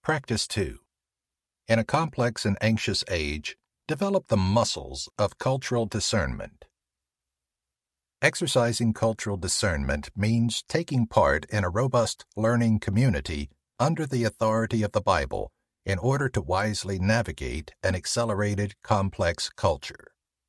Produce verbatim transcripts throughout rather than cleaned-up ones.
Practice two. In a complex and anxious age, develop the muscles of cultural discernment. Exercising cultural discernment means taking part in a robust learning community under the authority of the Bible in order to wisely navigate an accelerated, complex culture.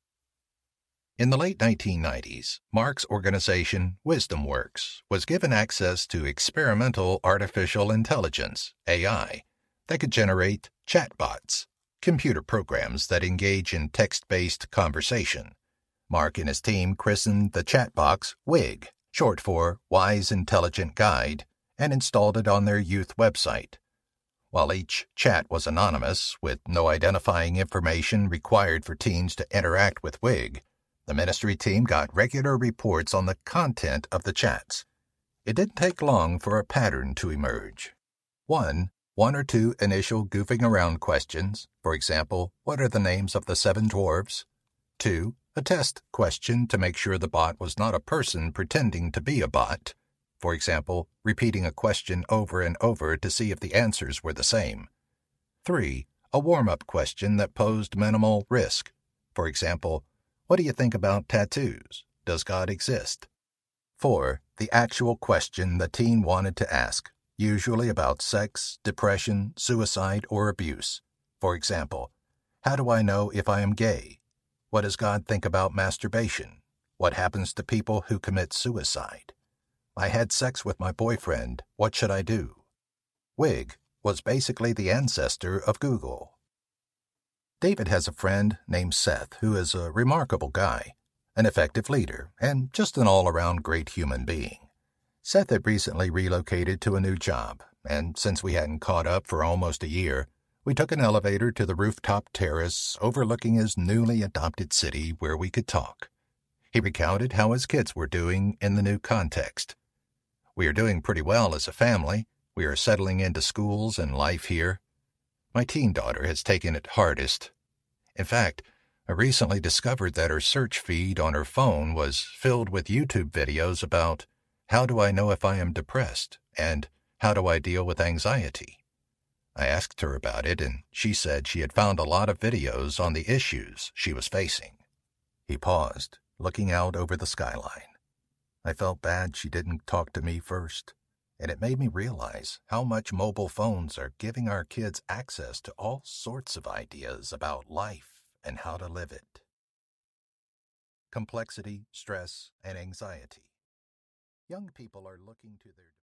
In the late nineteen nineties, Mark's organization, WisdomWorks, was given access to experimental artificial intelligence, A I, that could generate chatbots, computer programs that engage in text-based conversation. Mark and his team christened the chatbox WIG, short for Wise Intelligent Guide, and installed it on their youth website. While each chat was anonymous, with no identifying information required for teens to interact with WIG, the ministry team got regular reports on the content of the chats. It didn't take long for a pattern to emerge. One, one or two initial goofing around questions, for example, what are the names of the seven dwarves? Two, a test question to make sure the bot was not a person pretending to be a bot. For example, repeating a question over and over to see if the answers were the same. Three, a warm-up question that posed minimal risk. For example, what do you think about tattoos? Does God exist? Four, the actual question the teen wanted to ask, usually about sex, depression, suicide, or abuse. For example, how do I know if I am gay? What does God think about masturbation? What happens to people who commit suicide? I had sex with my boyfriend. What should I do? WIG was basically the ancestor of Google. David has a friend named Seth who is a remarkable guy, an effective leader, and just an all-around great human being. Seth had recently relocated to a new job, and since we hadn't caught up for almost a year, we took an elevator to the rooftop terrace overlooking his newly adopted city where we could talk. He recounted how his kids were doing in the new context. We are doing pretty well as a family. We are settling into schools and life here. My teen daughter has taken it hardest. In fact, I recently discovered that her search feed on her phone was filled with YouTube videos about how do I know if I am depressed and how do I deal with anxiety. I asked her about it, and she said she had found a lot of videos on the issues she was facing. He paused, looking out over the skyline. I felt bad she didn't talk to me first, and it made me realize how much mobile phones are giving our kids access to all sorts of ideas about life and how to live it. Complexity, stress, and anxiety. Young people are looking to their